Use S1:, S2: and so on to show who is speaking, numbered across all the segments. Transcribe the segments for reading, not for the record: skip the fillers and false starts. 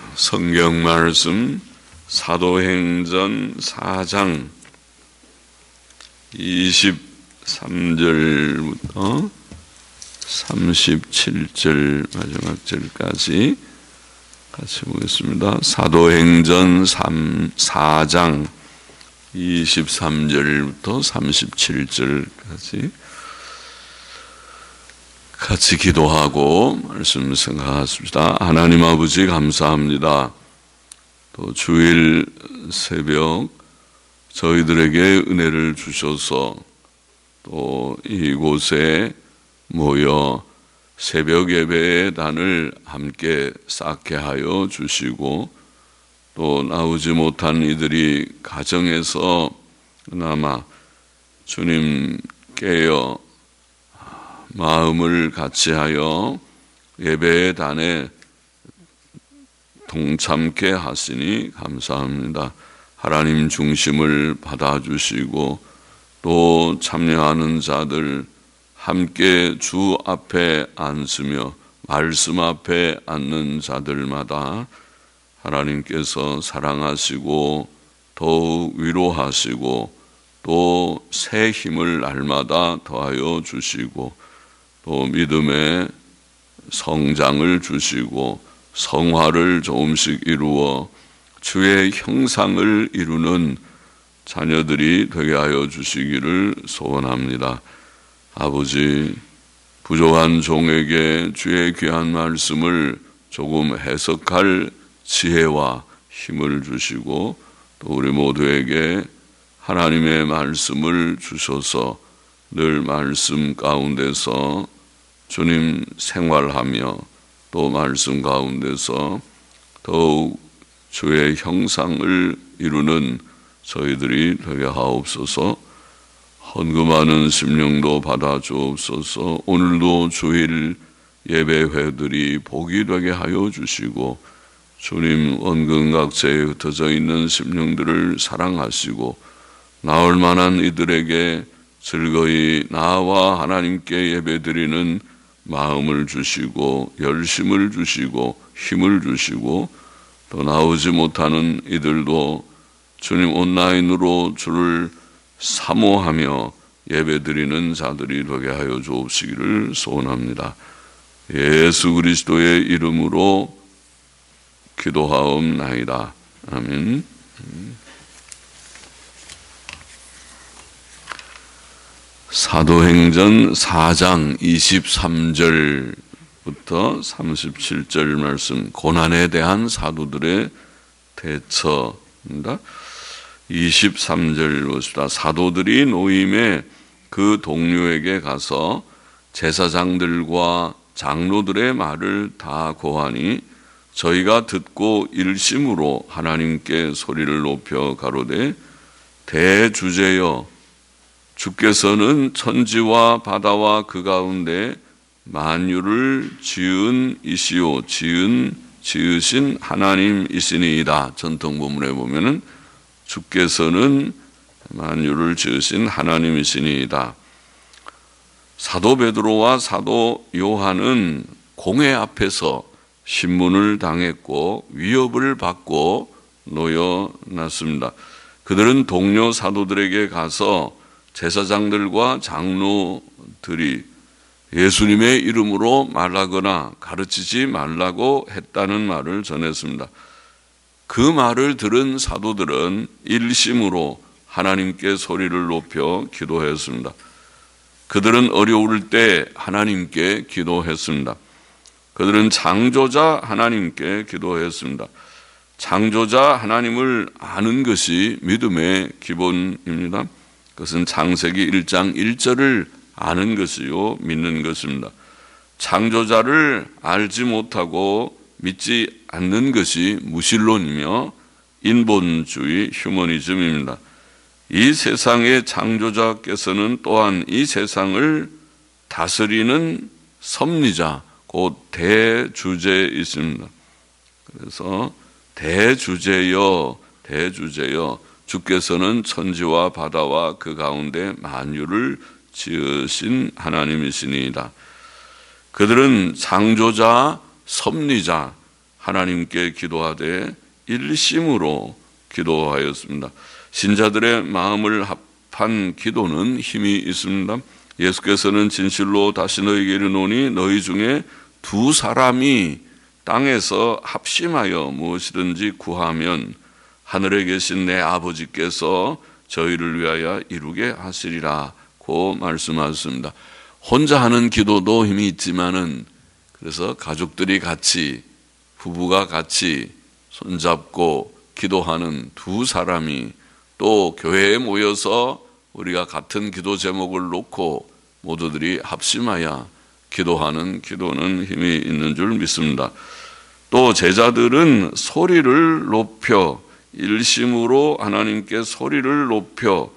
S1: 성경 말씀 사도행전 4장 23절부터 37절 마지막 절까지 같이 보겠습니다. 사도행전 4장 23절부터 37절까지 같이 기도하고 말씀 생각하십시다. 하나님 아버지 감사합니다. 또 주일 새벽 저희들에게 은혜를 주셔서 또 이곳에 모여 새벽 예배의 단을 함께 쌓게 하여 주시고 또 나오지 못한 이들이 가정에서 그나마 주님 깨어 마음을 같이하여 예배의 단에 동참케 하시니 감사합니다. 하나님 중심을 받아주시고 또 참여하는 자들 함께 주 앞에 앉으며 말씀 앞에 앉는 자들마다 하나님께서 사랑하시고 더욱 위로하시고 또 새 힘을 날마다 더하여 주시고 또 믿음의 성장을 주시고 성화를 조금씩 이루어 주의 형상을 이루는 자녀들이 되게 하여 주시기를 소원합니다. 아버지, 부족한 종에게 주의 귀한 말씀을 조금 해석할 지혜와 힘을 주시고 또 우리 모두에게 하나님의 말씀을 주셔서 늘 말씀 가운데서 주님 생활하며 또 말씀 가운데서 더욱 주의 형상을 이루는 저희들이 되게 하옵소서. 헌금하는 심령도 받아주옵소서. 오늘도 주일 예배회들이 복이 되게 하여 주시고 주님 원근각지에 흩어져 있는 심령들을 사랑하시고 나올 만한 이들에게 즐거이 나와 하나님께 예배드리는 마음을 주시고 열심을 주시고 힘을 주시고 또 나오지 못하는 이들도 주님 온라인으로 주를 사모하며 예배드리는 자들이 되게 하여 주옵시기를 소원합니다. 예수 그리스도의 이름으로 기도하옵나이다. 아멘. 사도행전 4장 23절부터 37절 말씀, 고난에 대한 사도들의 대처입니다. 23절 보십시다. 사도들이 노임에 그 동료에게 가서 제사장들과 장로들의 말을 다 고하니 저희가 듣고 일심으로 하나님께 소리를 높여 가로되 대주제여 주께서는 천지와 바다와 그 가운데 만유를 지은 이시오 지으신 하나님이시니이다. 전통 본문에 보면은 주께서는 만유를 지으신 하나님이시니이다. 사도 베드로와 사도 요한은 공회 앞에서 신문을 당했고 위협을 받고 놓여놨습니다. 그들은 동료 사도들에게 가서 제사장들과 장로들이 예수님의 이름으로 말하거나 가르치지 말라고 했다는 말을 전했습니다. 그 말을 들은 사도들은 일심으로 하나님께 소리를 높여 기도했습니다. 그들은 어려울 때 하나님께 기도했습니다. 그들은 창조자 하나님께 기도했습니다. 창조자 하나님을 아는 것이 믿음의 기본입니다. 그것은 창세기 1장 1절을 아는 것이요 믿는 것입니다. 창조자를 알지 못하고 믿지 않는 것이 무신론이며 인본주의 휴머니즘입니다. 이 세상의 창조자께서는 또한 이 세상을 다스리는 섭리자 곧 대주제이십니다. 그래서 대주제여 주께서는 천지와 바다와 그 가운데 만유를 지으신 하나님이시니이다. 그들은 창조자, 섭리자, 하나님께 기도하되 일심으로 기도하였습니다. 신자들의 마음을 합한 기도는 힘이 있습니다. 예수께서는 진실로 다시 너희에게 이르노니 너희 중에 두 사람이 땅에서 합심하여 무엇이든지 구하면 하늘에 계신 내 아버지께서 저희를 위하여 이루게 하시리라고 말씀하셨습니다. 혼자 하는 기도도 힘이 있지만은 그래서 가족들이 같이 부부가 같이 손잡고 기도하는 두 사람이 또 교회에 모여서 우리가 같은 기도 제목을 놓고 모두들이 합심하여 기도하는 기도는 힘이 있는 줄 믿습니다. 또 제자들은 소리를 높여 일심으로 하나님께 소리를 높여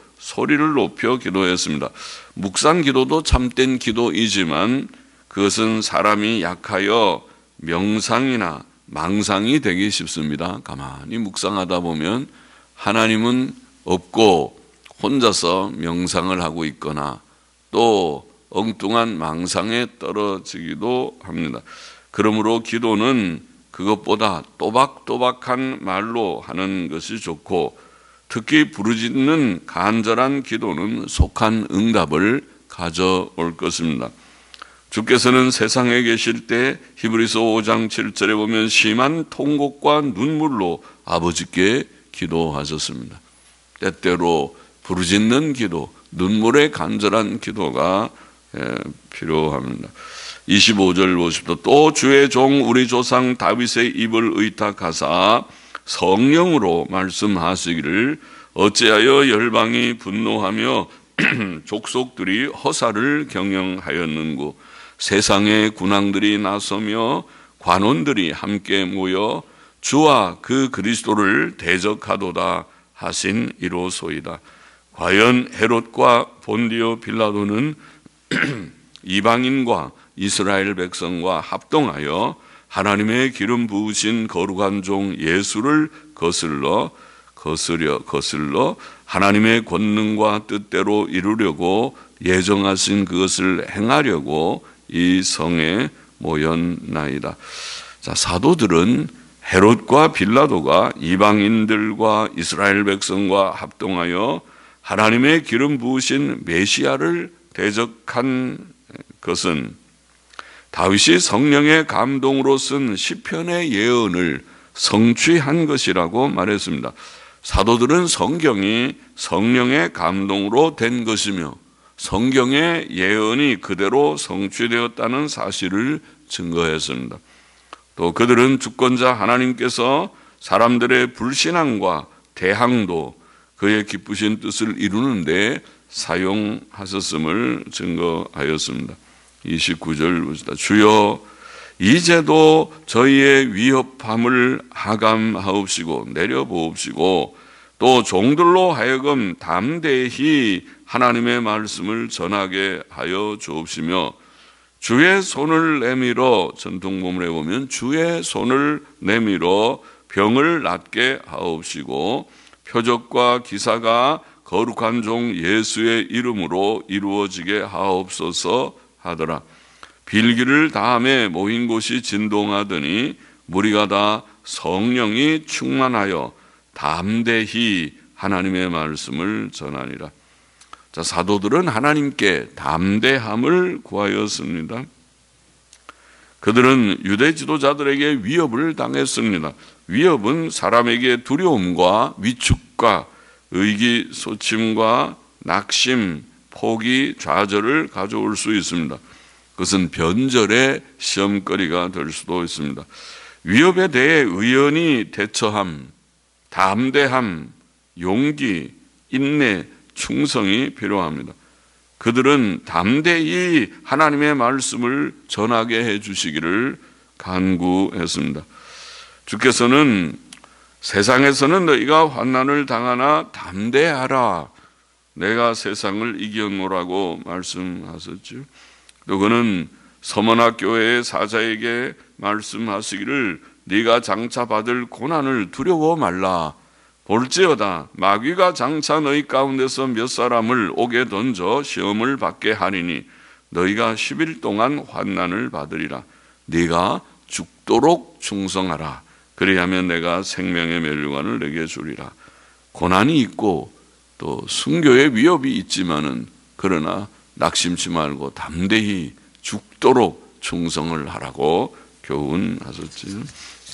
S1: 기도했습니다. 묵상 기도도 참된 기도이지만 그것은 사람이 약하여 명상이나 망상이 되기 쉽습니다. 가만히 묵상하다 보면 하나님은 없고 혼자서 명상을 하고 있거나 또 엉뚱한 망상에 떨어지기도 합니다. 그러므로 기도는 그것보다 또박또박한 말로 하는 것이 좋고 특히 부르짖는 간절한 기도는 속한 응답을 가져올 것입니다. 주께서는 세상에 계실 때 히브리서 5장 7절에 보면 심한 통곡과 눈물로 아버지께 기도하셨습니다. 때때로 부르짖는 기도, 눈물의 간절한 기도가 필요합니다. 25절 보십시오. 또 주의 종 우리 조상 다윗의 입을 의탁하사 성령으로 말씀하시기를 어찌하여 열방이 분노하며 족속들이 허사를 경영하였는고 세상의 군왕들이 나서며 관원들이 함께 모여 주와 그 그리스도를 대적하도다 하신 이로소이다. 과연 헤롯과 본디오 빌라도는 이방인과 이스라엘 백성과 합동하여 하나님의 기름 부으신 거룩한 종 예수를 거슬러 하나님의 권능과 뜻대로 이루려고 예정하신 그것을 행하려고 이 성에 모였나이다. 자, 사도들은 헤롯과 빌라도가 이방인들과 이스라엘 백성과 합동하여 하나님의 기름 부으신 메시아를 대적한 것은 다윗이 성령의 감동으로 쓴 시편의 예언을 성취한 것이라고 말했습니다. 사도들은 성경이 성령의 감동으로 된 것이며 성경의 예언이 그대로 성취되었다는 사실을 증거했습니다. 또 그들은 주권자 하나님께서 사람들의 불신앙과 대항도 그의 기쁘신 뜻을 이루는데 사용하셨음을 증거하였습니다. 29절 봅시다. 주여 이제도 저희의 위협함을 하감하옵시고 내려보옵시고 또 종들로 하여금 담대히 하나님의 말씀을 전하게 하여 주옵시며 주의 손을 내밀어 전통본문에 보면 주의 손을 내밀어 병을 낫게 하옵시고 표적과 기사가 거룩한 종 예수의 이름으로 이루어지게 하옵소서 하더라. 빌기를 다음에 모인 곳이 진동하더니 무리가 다 성령이 충만하여 담대히 하나님의 말씀을 전하니라. 자, 사도들은 하나님께 담대함을 구하였습니다. 그들은 유대 지도자들에게 위협을 당했습니다. 위협은 사람에게 두려움과 위축과 의기소침과 낙심, 포기, 좌절을 가져올 수 있습니다. 그것은 변절의 시험거리가 될 수도 있습니다. 위협에 대해 의연히 대처함, 담대함, 용기, 인내, 충성이 필요합니다. 그들은 담대히 하나님의 말씀을 전하게 해주시기를 간구했습니다. 주께서는 세상에서는 너희가 환난을 당하나 담대하라. 내가 세상을 이겼노라고 말씀하셨죠. 또 그는 서머나 교회의 사자에게 말씀하시기를 네가 장차 받을 고난을 두려워 말라. 볼지어다 마귀가 장차 너희 가운데서 몇 사람을 옥에 던져 시험을 받게 하리니 너희가 10일 동안 환난을 받으리라. 네가 죽도록 충성하라. 그리하면 내가 생명의 멸류관을 내게 주리라. 고난이 있고 또 순교의 위협이 있지만은 그러나 낙심치 말고 담대히 죽도록 충성을 하라고 교훈하셨지요.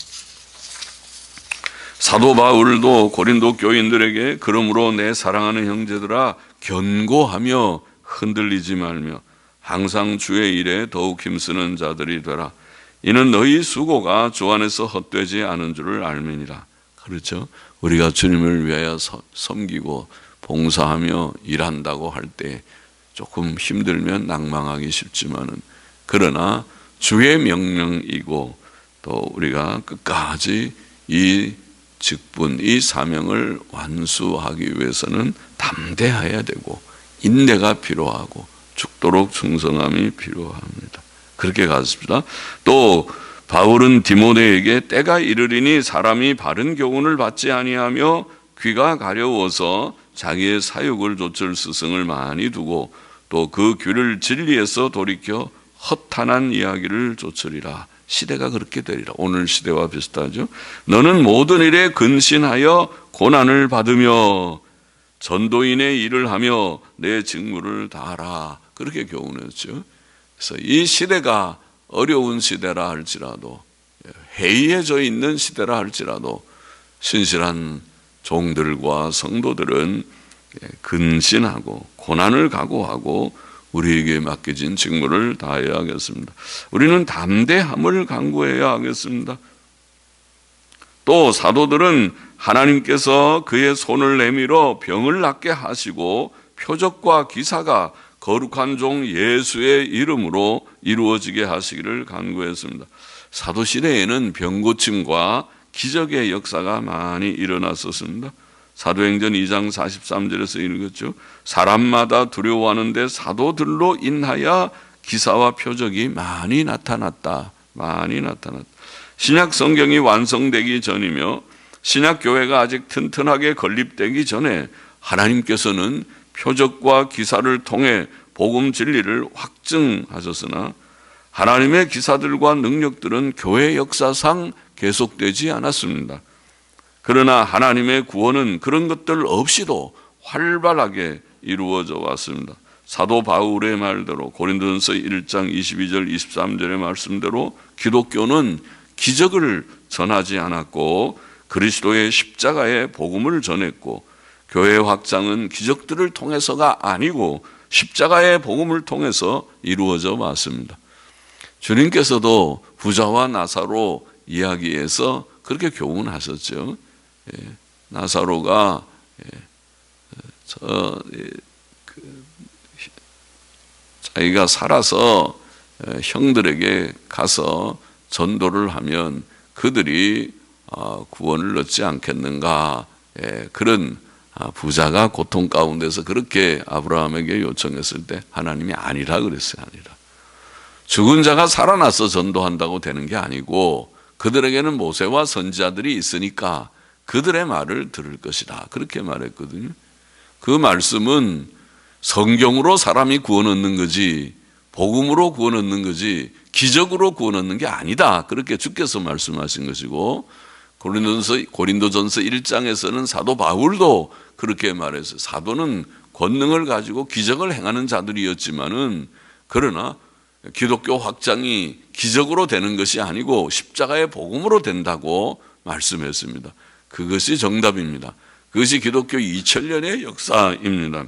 S1: 사도 바울도 고린도 교인들에게 그러므로 내 사랑하는 형제들아 견고하며 흔들리지 말며 항상 주의 일에 더욱 힘쓰는 자들이 되라. 이는 너희 수고가 주 안에서 헛되지 않은 줄을 알미니라. 그렇죠. 우리가 주님을 위하여 섬기고 봉사하며 일한다고 할 때 조금 힘들면 낭망하기 쉽지만은 그러나 주의 명령이고 또 우리가 끝까지 이 직분, 이 사명을 완수하기 위해서는 담대해야 되고 인내가 필요하고 죽도록 충성함이 필요합니다. 그렇게 갔습니다. 또 바울은 디모데에게 때가 이르리니 사람이 바른 교훈을 받지 아니하며 귀가 가려워서 자기의 사욕을 좇을 스승을 많이 두고 또 그 귀를 진리에서 돌이켜 허탄한 이야기를 좇으리라. 시대가 그렇게 되리라. 오늘 시대와 비슷하죠. 너는 모든 일에 근신하여 고난을 받으며 전도인의 일을 하며 내 직무를 다하라. 그렇게 교훈했죠. 그래서 이 시대가 어려운 시대라 할지라도 해이해져 있는 시대라 할지라도 신실한 종들과 성도들은 근신하고 고난을 각오하고 우리에게 맡겨진 직무를 다해야 하겠습니다. 우리는 담대함을 강구해야 하겠습니다. 또 사도들은 하나님께서 그의 손을 내밀어 병을 낫게 하시고 표적과 기사가 거룩한 종 예수의 이름으로 이루어지게 하시기를 간구했습니다. 사도시대에는 병고침과 기적의 역사가 많이 일어났었습니다. 사도행전 2장 43절에서 읽었죠. 사람마다 두려워하는데 사도들로 인하여 기사와 표적이 많이 나타났다. 신약 성경이 완성되기 전이며 신약 교회가 아직 튼튼하게 건립되기 전에 하나님께서는 표적과 기사를 통해 복음 진리를 확증하셨으나 하나님의 기사들과 능력들은 교회 역사상 계속되지 않았습니다. 그러나 하나님의 구원은 그런 것들 없이도 활발하게 이루어져 왔습니다. 사도 바울의 말대로 고린도전서 1장 22절 23절의 말씀대로 기독교는 기적을 전하지 않았고 그리스도의 십자가의 복음을 전했고 교회 확장은 기적들을 통해서가 아니고 십자가의 복음을 통해서 이루어져 왔습니다. 주님께서도 부자와 나사로 이야기에서 그렇게 교훈하셨죠. 나사로가 자기가 살아서 형들에게 가서 전도를 하면 그들이 구원을 얻지 않겠는가. 그런 부자가 고통 가운데서 그렇게 아브라함에게 요청했을 때 하나님이 아니라 그랬어요. 아니라. 죽은 자가 살아나서 전도한다고 되는 게 아니고 그들에게는 모세와 선지자들이 있으니까 그들의 말을 들을 것이다. 그렇게 말했거든요. 그 말씀은 성경으로 사람이 구원 얻는 거지 복음으로 구원 얻는 거지 기적으로 구원 얻는 게 아니다. 그렇게 주께서 말씀하신 것이고 고린도전서 1장에서는 사도 바울도 그렇게 말했어요. 사도는 권능을 가지고 기적을 행하는 자들이었지만은 그러나 기독교 확장이 기적으로 되는 것이 아니고 십자가의 복음으로 된다고 말씀했습니다. 그것이 정답입니다. 그것이 기독교 2000년의 역사입니다.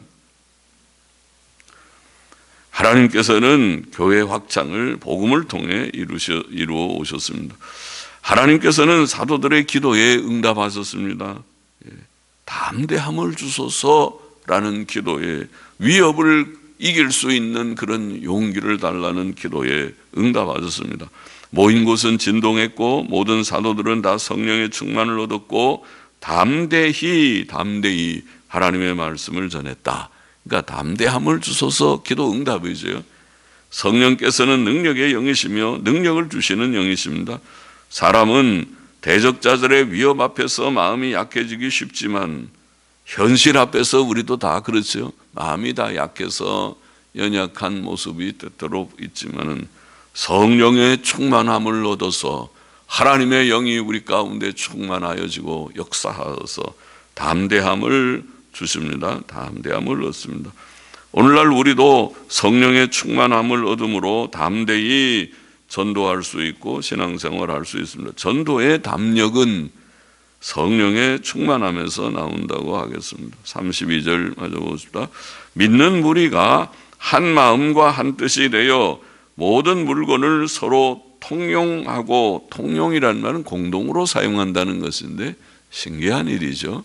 S1: 하나님께서는 교회 확장을 복음을 통해 이루어 오셨습니다. 하나님께서는 사도들의 기도에 응답하셨습니다. 담대함을 주소서라는 기도에 위협을 이길 수 있는 그런 용기를 달라는 기도에 응답하셨습니다. 모인 곳은 진동했고 모든 사도들은 다 성령의 충만을 얻었고 담대히 하나님의 말씀을 전했다. 그러니까 담대함을 주소서 기도 응답이죠. 성령께서는 능력의 영이시며 능력을 주시는 영이십니다. 사람은 대적자들의 위협 앞에서 마음이 약해지기 쉽지만 현실 앞에서 우리도 다 그렇죠. 마음이 다 약해서 연약한 모습이 때때로 있지만은 성령의 충만함을 얻어서 하나님의 영이 우리 가운데 충만하여지고 역사하여서 담대함을 주십니다. 담대함을 얻습니다. 오늘날 우리도 성령의 충만함을 얻음으로 담대히 전도할 수 있고 신앙생활할 수 있습니다. 전도의 담력은 성령의 충만함에서 나온다고 하겠습니다. 32절 마저 보십시다. 믿는 무리가 한 마음과 한 뜻이 되어 모든 물건을 서로 통용하고, 통용이라는 말은 공동으로 사용한다는 것인데 신기한 일이죠.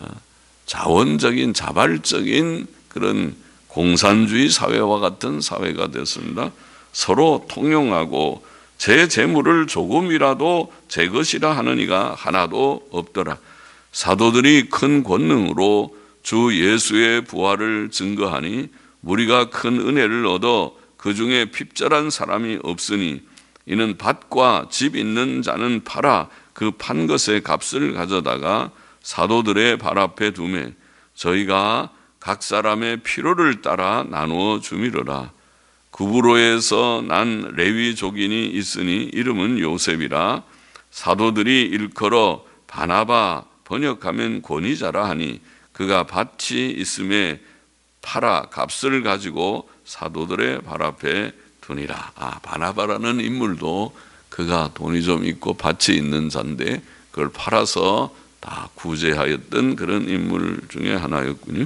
S1: 자원적인 자발적인 그런 공산주의 사회와 같은 사회가 됐습니다. 서로 통용하고 제 재물을 조금이라도 제 것이라 하는 이가 하나도 없더라. 사도들이 큰 권능으로 주 예수의 부활을 증거하니 우리가 큰 은혜를 얻어 그 중에 핍절한 사람이 없으니 이는 밭과 집 있는 자는 팔아 그 판 것의 값을 가져다가 사도들의 발 앞에 두매 저희가 각 사람의 필요를 따라 나누어 주미러라. 구브로에서 난 레위 족인이 있으니 이름은 요셉이라. 사도들이 일컬어 바나바 번역하면 권위자라 하니 그가 밭이 있음에 팔아 값을 가지고 사도들의 발 앞에 두니라. 바나바라는 인물도 그가 돈이 좀 있고 밭이 있는 자인데 그걸 팔아서 다 구제하였던 그런 인물 중에 하나였군요.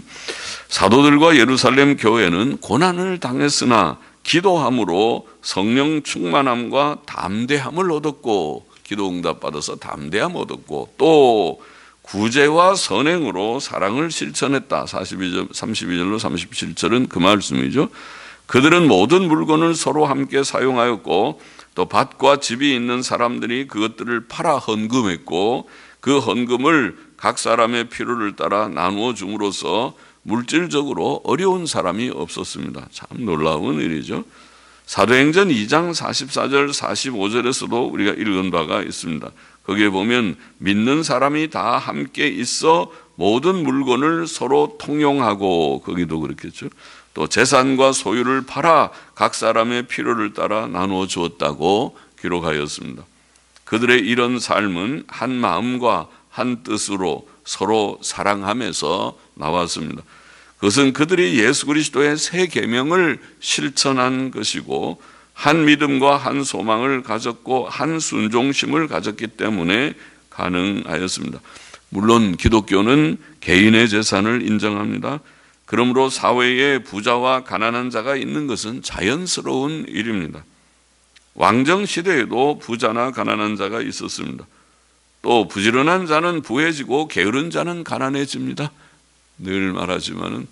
S1: 사도들과 예루살렘 교회는 고난을 당했으나 기도함으로 성령 충만함과 담대함을 얻었고, 기도 응답 받아서 담대함 얻었고, 또 구제와 선행으로 사랑을 실천했다. 32절로 37절은 그 말씀이죠. 그들은 모든 물건을 서로 함께 사용하였고 또 밭과 집이 있는 사람들이 그것들을 팔아 헌금했고 그 헌금을 각 사람의 필요를 따라 나누어 줌으로써 물질적으로 어려운 사람이 없었습니다. 참 놀라운 일이죠. 사도행전 2장 44절 45절에서도 우리가 읽은 바가 있습니다. 거기에 보면 믿는 사람이 다 함께 있어 모든 물건을 서로 통용하고, 거기도 그렇겠죠. 또 재산과 소유를 팔아 각 사람의 필요를 따라 나누어 주었다고 기록하였습니다. 그들의 이런 삶은 한 마음과 한 뜻으로 서로 사랑하면서 나왔습니다. 그것은 그들이 예수 그리스도의 새 계명을 실천한 것이고 한 믿음과 한 소망을 가졌고 한 순종심을 가졌기 때문에 가능하였습니다. 물론 기독교는 개인의 재산을 인정합니다. 그러므로 사회에 부자와 가난한 자가 있는 것은 자연스러운 일입니다. 왕정 시대에도 부자나 가난한 자가 있었습니다. 또 부지런한 자는 부해지고 게으른 자는 가난해집니다. 늘 말하지만은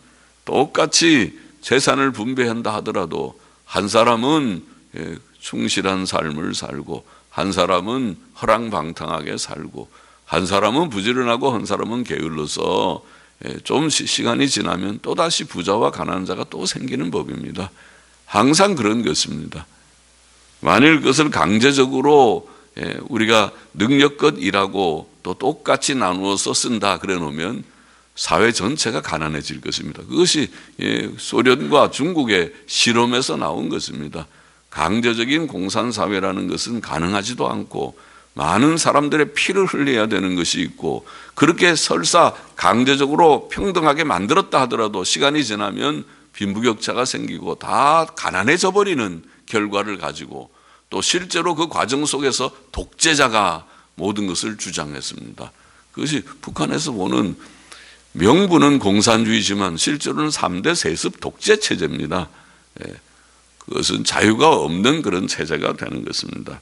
S1: 똑같이 재산을 분배한다 하더라도 한 사람은 충실한 삶을 살고 한 사람은 허랑방탕하게 살고 한 사람은 부지런하고 한 사람은 게을러서 좀 시간이 지나면 또다시 부자와 가난한 자가 또 생기는 법입니다. 항상 그런 것입니다. 만일 그것을 강제적으로 우리가 능력껏 일하고 또 똑같이 나누어서 쓴다 그래 놓으면 사회 전체가 가난해질 것입니다. 그것이 소련과 중국의 실험에서 나온 것입니다. 강제적인 공산사회라는 것은 가능하지도 않고 많은 사람들의 피를 흘려야 되는 것이 있고 그렇게 설사 강제적으로 평등하게 만들었다 하더라도 시간이 지나면 빈부격차가 생기고 다 가난해져 버리는 결과를 가지고 또 실제로 그 과정 속에서 독재자가 모든 것을 주장했습니다. 그것이 북한에서 보는 명분은 공산주의지만 실제로는 3대 세습 독재 체제입니다. 그것은 자유가 없는 그런 체제가 되는 것입니다.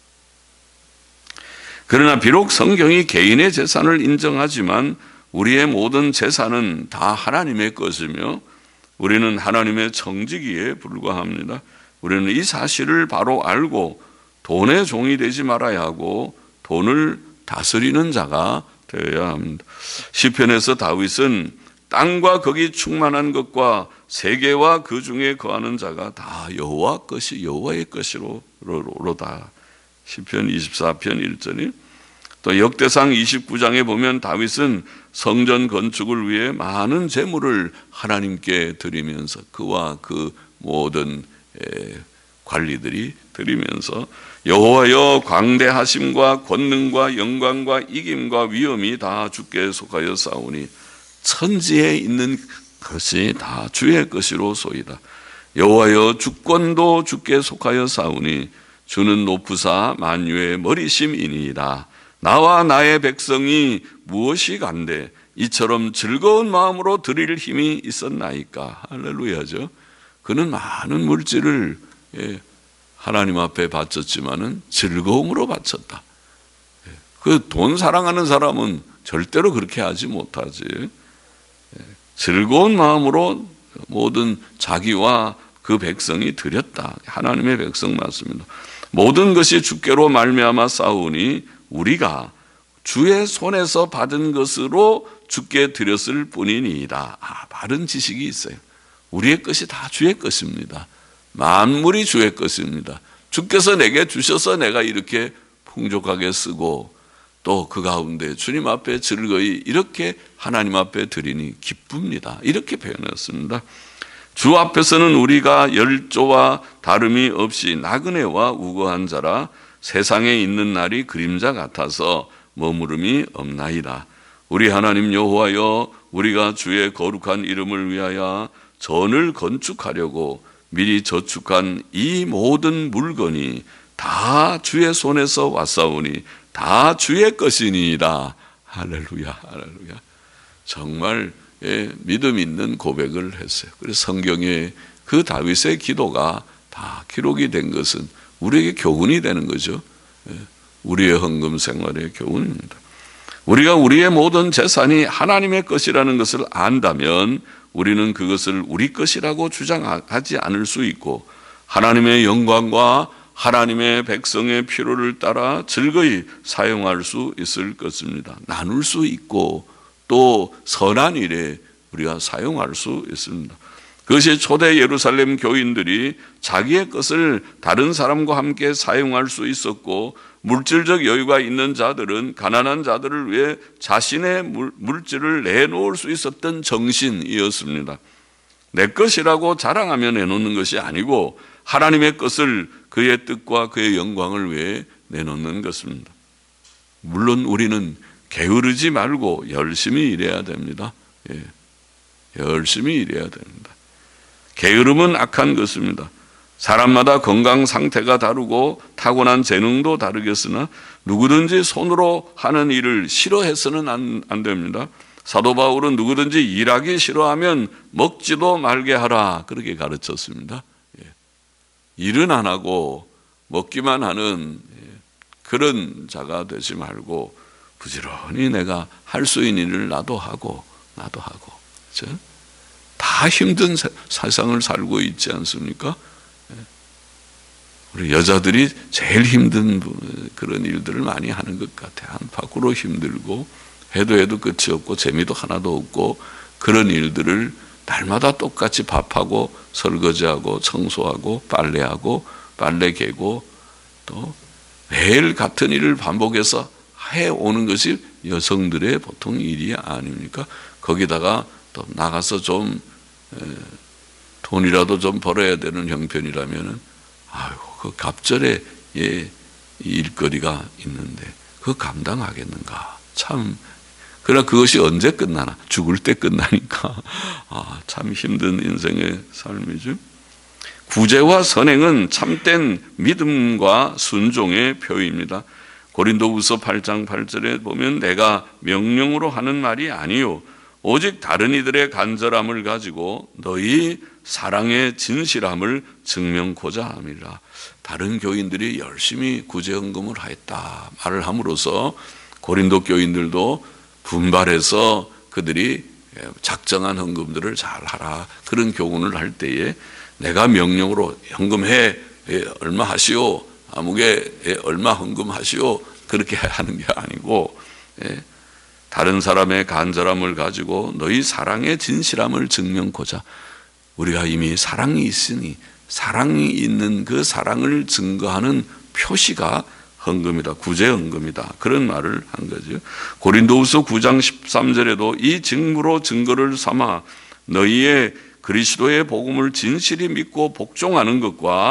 S1: 그러나 비록 성경이 개인의 재산을 인정하지만 우리의 모든 재산은 다 하나님의 것이며 우리는 하나님의 청지기에 불과합니다. 우리는 이 사실을 바로 알고 돈의 종이 되지 말아야 하고 돈을 다스리는 자가 되어야 합니다. 시편에서 다윗은 땅과 거기 충만한 것과 세계와 그 중에 거하는 자가 다 여호와의 것이로다. 시편 24편 1절이 또 역대상 29장에 보면 다윗은 성전 건축을 위해 많은 재물을 하나님께 드리면서 그와 그 모든 관리들이 드리면서 여호와여 광대하심과 권능과 영광과 이김과 위엄이 다 주께 속하여 싸우니 천지에 있는 것이 다 주의 것이로소이다. 여호와여 주권도 주께 속하여 싸우니 주는 높으사 만유의 머리심이니이다. 나와 나의 백성이 무엇이 간데 이처럼 즐거운 마음으로 드릴 힘이 있었나이까. 할렐루야죠. 그는 많은 물질을 하나님 앞에 바쳤지만은 즐거움으로 바쳤다. 그 돈 사랑하는 사람은 절대로 그렇게 하지 못하지. 즐거운 마음으로 모든 자기와 그 백성이 드렸다. 하나님의 백성 맞습니다. 모든 것이 주께로 말미암아 싸우니 우리가 주의 손에서 받은 것으로 주께 드렸을 뿐이니이다. 바른 지식이 있어요. 우리의 것이 다 주의 것입니다. 만물이 주의 것입니다. 주께서 내게 주셔서 내가 이렇게 풍족하게 쓰고 또 그 가운데 주님 앞에 즐거이 이렇게 하나님 앞에 드리니 기쁩니다. 이렇게 표현했습니다. 주 앞에서는 우리가 열조와 다름이 없이 나그네와 우거한 자라 세상에 있는 날이 그림자 같아서 머무름이 없나이다. 우리 하나님 여호와여 우리가 주의 거룩한 이름을 위하여 전을 건축하려고 미리 저축한 이 모든 물건이 다 주의 손에서 왔사오니 다 주의 것이니이다. 할렐루야, 할렐루야. 정말 믿음 있는 고백을 했어요. 그래서 성경에 그 다윗의 기도가 다 기록이 된 것은 우리에게 교훈이 되는 거죠. 우리의 헌금 생활의 교훈입니다. 우리가 우리의 모든 재산이 하나님의 것이라는 것을 안다면 우리는 그것을 우리 것이라고 주장하지 않을 수 있고 하나님의 영광과 하나님의 백성의 필요를 따라 즐거이 사용할 수 있을 것입니다. 나눌 수 있고 또 선한 일에 우리가 사용할 수 있습니다. 그것이 초대 예루살렘 교인들이 자기의 것을 다른 사람과 함께 사용할 수 있었고 물질적 여유가 있는 자들은 가난한 자들을 위해 자신의 물질을 내놓을 수 있었던 정신이었습니다. 내 것이라고 자랑하며 내놓는 것이 아니고 하나님의 것을 그의 뜻과 그의 영광을 위해 내놓는 것입니다. 물론 우리는 게으르지 말고 열심히 일해야 됩니다. 열심히 일해야 됩니다. 게으름은 악한 것입니다. 사람마다 건강 상태가 다르고 타고난 재능도 다르겠으나 누구든지 손으로 하는 일을 싫어해서는 안 됩니다. 사도 바울은 누구든지 일하기 싫어하면 먹지도 말게 하라 그렇게 가르쳤습니다. 일은 안 하고 먹기만 하는 그런 자가 되지 말고 부지런히 내가 할 수 있는 일을 나도 하고 그렇죠? 다 힘든 세상을 살고 있지 않습니까? 우리 여자들이 제일 힘든 그런 일들을 많이 하는 것 같아요. 밖으로 힘들고 해도 끝이 없고 재미도 하나도 없고 그런 일들을 날마다 똑같이 밥하고 설거지하고 청소하고 빨래하고 빨래 개고 또 매일 같은 일을 반복해서 해오는 것이 여성들의 보통 일이 아닙니까? 거기다가 또 나가서 좀 돈이라도 좀 벌어야 되는 형편이라면은 아이고 그 갑절에 일거리가 있는데 그거 감당하겠는가? 참 그러나 그것이 언제 끝나나? 죽을 때 끝나니까 참 힘든 인생의 삶이죠. 구제와 선행은 참된 믿음과 순종의 표입니다. 고린도후서 8장 8절에 보면 내가 명령으로 하는 말이 아니요 오직 다른 이들의 간절함을 가지고 너희 사랑의 진실함을 증명코자 함이라. 다른 교인들이 열심히 구제헌금을 하였다 말을 함으로써 고린도 교인들도 분발해서 그들이 작정한 헌금들을 잘 하라 그런 교훈을 할 때에 내가 명령으로 헌금해 얼마 하시오 아무개 얼마 헌금하시오 그렇게 하는 게 아니고 다른 사람의 간절함을 가지고 너희 사랑의 진실함을 증명코자 우리가 이미 사랑이 있으니 사랑이 있는 그 사랑을 증거하는 표시가 헌금이다. 구제 헌금이다. 그런 말을 한 거죠. 고린도후서 9장 13절에도 이 직무로 증거를 삼아 너희의 그리스도의 복음을 진실히 믿고 복종하는 것과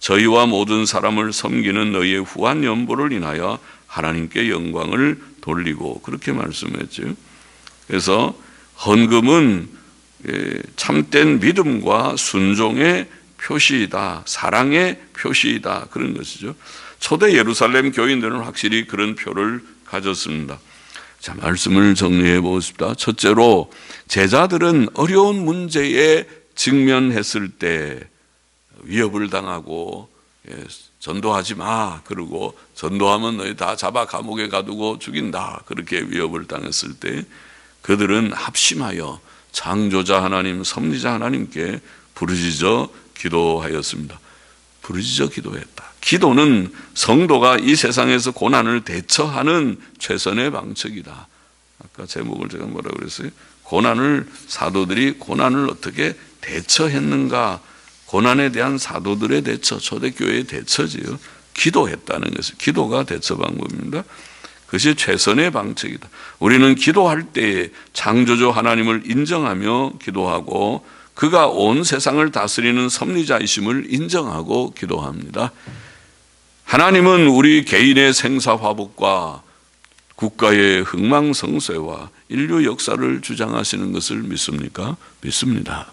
S1: 저희와 모든 사람을 섬기는 너희의 후한 연보를 인하여 하나님께 영광을 돌리고, 그렇게 말씀했죠. 그래서 헌금은 참된 믿음과 순종의 표시이다, 사랑의 표시이다, 그런 것이죠. 초대 예루살렘 교인들은 확실히 그런 표를 가졌습니다. 자, 말씀을 정리해 보겠습니다. 첫째로, 제자들은 어려운 문제에 직면했을 때 위협을 당하고, 전도하지 마, 그러고 전도하면 너희 다 잡아 감옥에 가두고 죽인다, 그렇게 위협을 당했을 때 그들은 합심하여 창조자 하나님, 섭리자 하나님께 부르짖어 기도하였습니다. 부르짖어 기도했다. 기도는 성도가 이 세상에서 고난을 대처하는 최선의 방책이다. 아까 제목을 제가 뭐라고 그랬어요? 사도들이 고난을 어떻게 대처했는가, 고난에 대한 사도들의 대처, 초대교회의 대처지요. 기도했다는 것은, 기도가 대처 방법입니다. 그것이 최선의 방책이다. 우리는 기도할 때 창조주 하나님을 인정하며 기도하고, 그가 온 세상을 다스리는 섭리자이심을 인정하고 기도합니다. 하나님은 우리 개인의 생사화복과 국가의 흥망성쇠와 인류 역사를 주장하시는 것을 믿습니까? 믿습니다.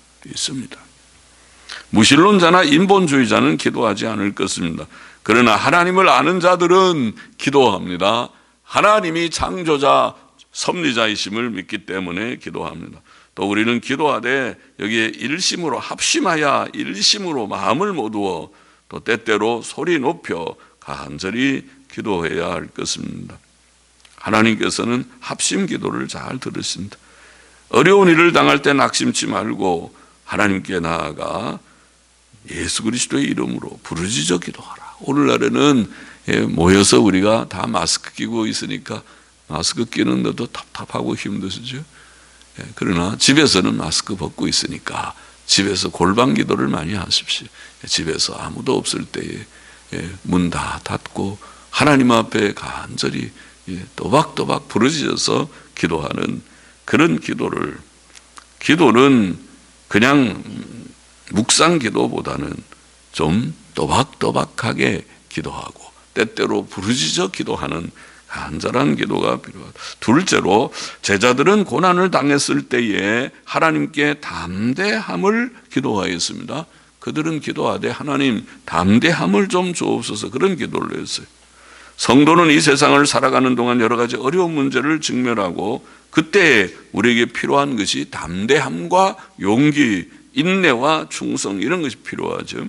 S1: 무신론자나 인본주의자는 기도하지 않을 것입니다. 그러나 하나님을 아는 자들은 기도합니다. 하나님이 창조자, 섭리자이심을 믿기 때문에 기도합니다. 또 우리는 기도하되 여기에 일심으로, 합심하여 일심으로 마음을 모두어 또 때때로 소리 높여 간절히 기도해야 할 것입니다. 하나님께서는 합심 기도를 잘 들으십니다. 어려운 일을 당할 때 낙심치 말고 하나님께 나아가 예수 그리스도의 이름으로 부르짖어 기도하라. 오늘날에는 모여서 우리가 다 마스크 끼고 있으니까 마스크 끼는 것도 답답하고 힘드시죠. 그러나 집에서는 마스크 벗고 있으니까 집에서 골방 기도를 많이 하십시오. 집에서 아무도 없을 때에 문 다 닫고 하나님 앞에 간절히 또박또박 부르짖어서 기도하는 그런 기도를, 기도는 그냥 묵상 기도보다는 좀 또박또박하게 기도하고 때때로 부르짖어 기도하는 간절한 기도가 필요하다. 둘째로, 제자들은 고난을 당했을 때에 하나님께 담대함을 기도하였습니다. 그들은 기도하되 하나님 담대함을 좀 주옵소서, 그런 기도를 했어요. 성도는 이 세상을 살아가는 동안 여러 가지 어려운 문제를 직면하고 그때 우리에게 필요한 것이 담대함과 용기, 인내와 충성, 이런 것이 필요하죠.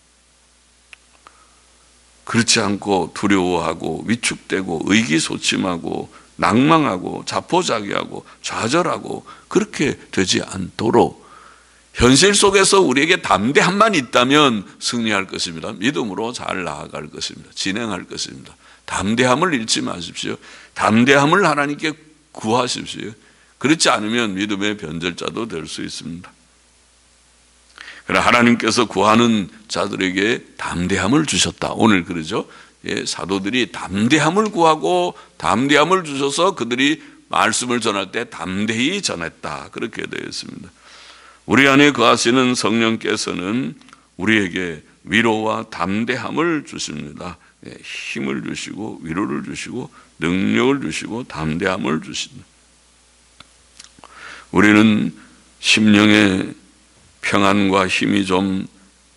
S1: 그렇지 않고 두려워하고 위축되고 의기소침하고 낭망하고 자포자기하고 좌절하고 그렇게 되지 않도록 현실 속에서 우리에게 담대함만 있다면 승리할 것입니다. 믿음으로 잘 나아갈 것입니다. 진행할 것입니다. 담대함을 잃지 마십시오. 담대함을 하나님께 구하십시오. 그렇지 않으면 믿음의 변절자도 될 수 있습니다. 그러나 하나님께서 구하는 자들에게 담대함을 주셨다. 오늘 그러죠. 사도들이 담대함을 구하고 담대함을 주셔서 그들이 말씀을 전할 때 담대히 전했다. 그렇게 되어 있습니다. 우리 안에 거하시는 성령께서는 우리에게 위로와 담대함을 주십니다. 힘을 주시고 위로를 주시고 능력을 주시고 담대함을 주십니다. 우리는 심령의 평안과 힘이 좀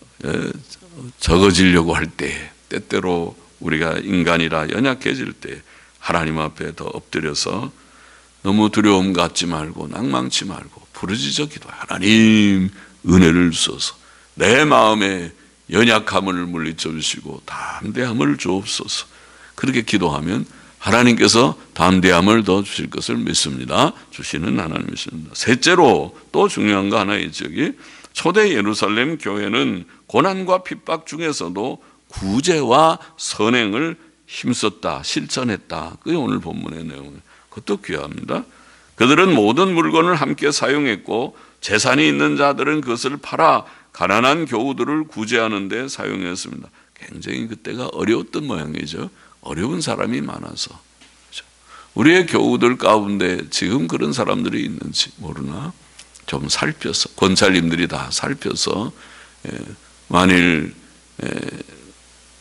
S1: 적어지려고 할 때, 때때로 우리가 인간이라 연약해질 때 하나님 앞에 더 엎드려서 너무 두려움 갖지 말고 낭망치 말고 부르짖어 기도해. 하나님 은혜를 주소서. 내 마음에 연약함을 물리쳐 주시고 담대함을 주옵소서. 그렇게 기도하면 하나님께서 담대함을 더 주실 것을 믿습니다. 주시는 하나님이십니다. 셋째로 또 중요한 거 하나 있죠. 초대 예루살렘 교회는 고난과 핍박 중에서도 구제와 선행을 힘썼다, 실천했다. 그게 오늘 본문의 내용이에요. 그것도 귀합니다. 그들은 모든 물건을 함께 사용했고 재산이 있는 자들은 그것을 팔아 가난한 교우들을 구제하는 데 사용했습니다. 굉장히 그때가 어려웠던 모양이죠. 어려운 사람이 많아서. 우리의 교우들 가운데 지금 그런 사람들이 있는지 모르나 좀 살펴서, 권사님들이 다 살펴서 만일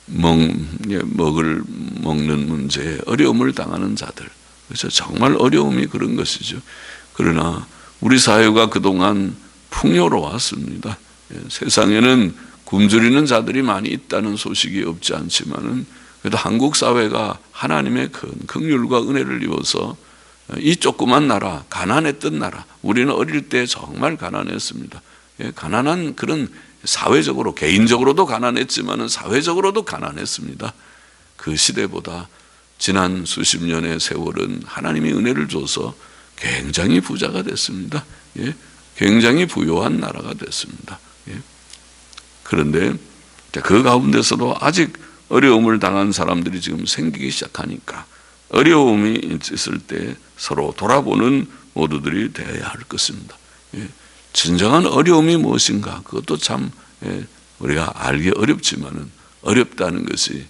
S1: 먹는 문제에 어려움을 당하는 자들, 그렇죠? 정말 어려움이 그런 것이죠. 그러나 우리 사회가 그동안 풍요로웠습니다. 세상에는 굶주리는 자들이 많이 있다는 소식이 없지 않지만은 그래도 한국 사회가 하나님의 큰 긍휼과 은혜를 입어서 이 조그만 나라, 가난했던 나라, 우리는 어릴 때 정말 가난했습니다. 가난한 그런 사회적으로, 개인적으로도 가난했지만은 사회적으로도 가난했습니다. 그 시대보다 지난 수십 년의 세월은 하나님이 은혜를 줘서 굉장히 부자가 됐습니다. 굉장히 부유한 나라가 됐습니다. 그런데 그 가운데서도 아직 어려움을 당한 사람들이 지금 생기기 시작하니까 어려움이 있을 때 서로 돌아보는 모두들이 되어야 할 것입니다. 진정한 어려움이 무엇인가, 그것도 참 우리가 알기 어렵지만은 어렵다는 것이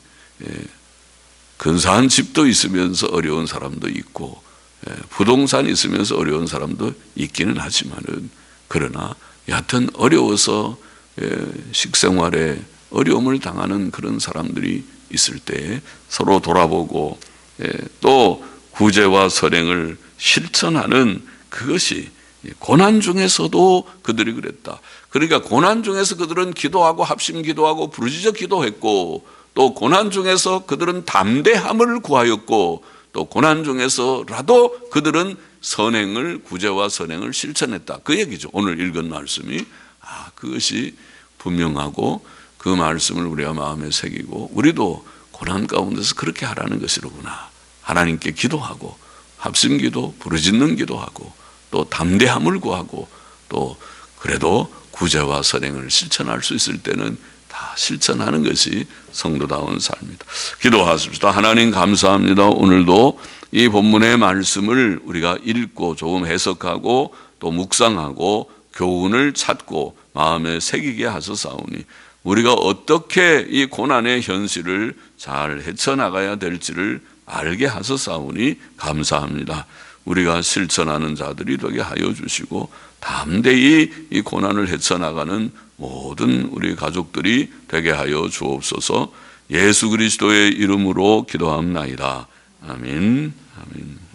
S1: 근사한 집도 있으면서 어려운 사람도 있고 부동산이 있으면서 어려운 사람도 있기는 하지만은, 그러나 여하튼 어려워서 식생활에 어려움을 당하는 그런 사람들이 있을 때 서로 돌아보고 또 구제와 선행을 실천하는, 그것이 고난 중에서도 그들이 그랬다. 그러니까 고난 중에서 그들은 기도하고 합심 기도하고 부르짖어 기도했고, 또 고난 중에서 그들은 담대함을 구하였고, 또 고난 중에서라도 그들은 선행을, 구제와 선행을 실천했다. 그 얘기죠. 오늘 읽은 말씀이 그것이 분명하고 그 말씀을 우리가 마음에 새기고 우리도 고난 가운데서 그렇게 하라는 것이로구나. 하나님께 기도하고 합심기도, 부르짖는 기도하고 또 담대함을 구하고 또 그래도 구제와 선행을 실천할 수 있을 때는 다 실천하는 것이 성도다운 삶이다. 기도하십시다. 하나님 감사합니다. 오늘도 이 본문의 말씀을 우리가 읽고 조금 해석하고 또 묵상하고 교훈을 찾고 마음에 새기게 하소서오니 우리가 어떻게 이 고난의 현실을 잘 헤쳐나가야 될지를 알게 하소서오니 감사합니다. 우리가 실천하는 자들이 되게 하여 주시고 담대히 이 고난을 헤쳐나가는 모든 우리 가족들이 되게 하여 주옵소서. 예수 그리스도의 이름으로 기도합나이다. 아멘. 아멘.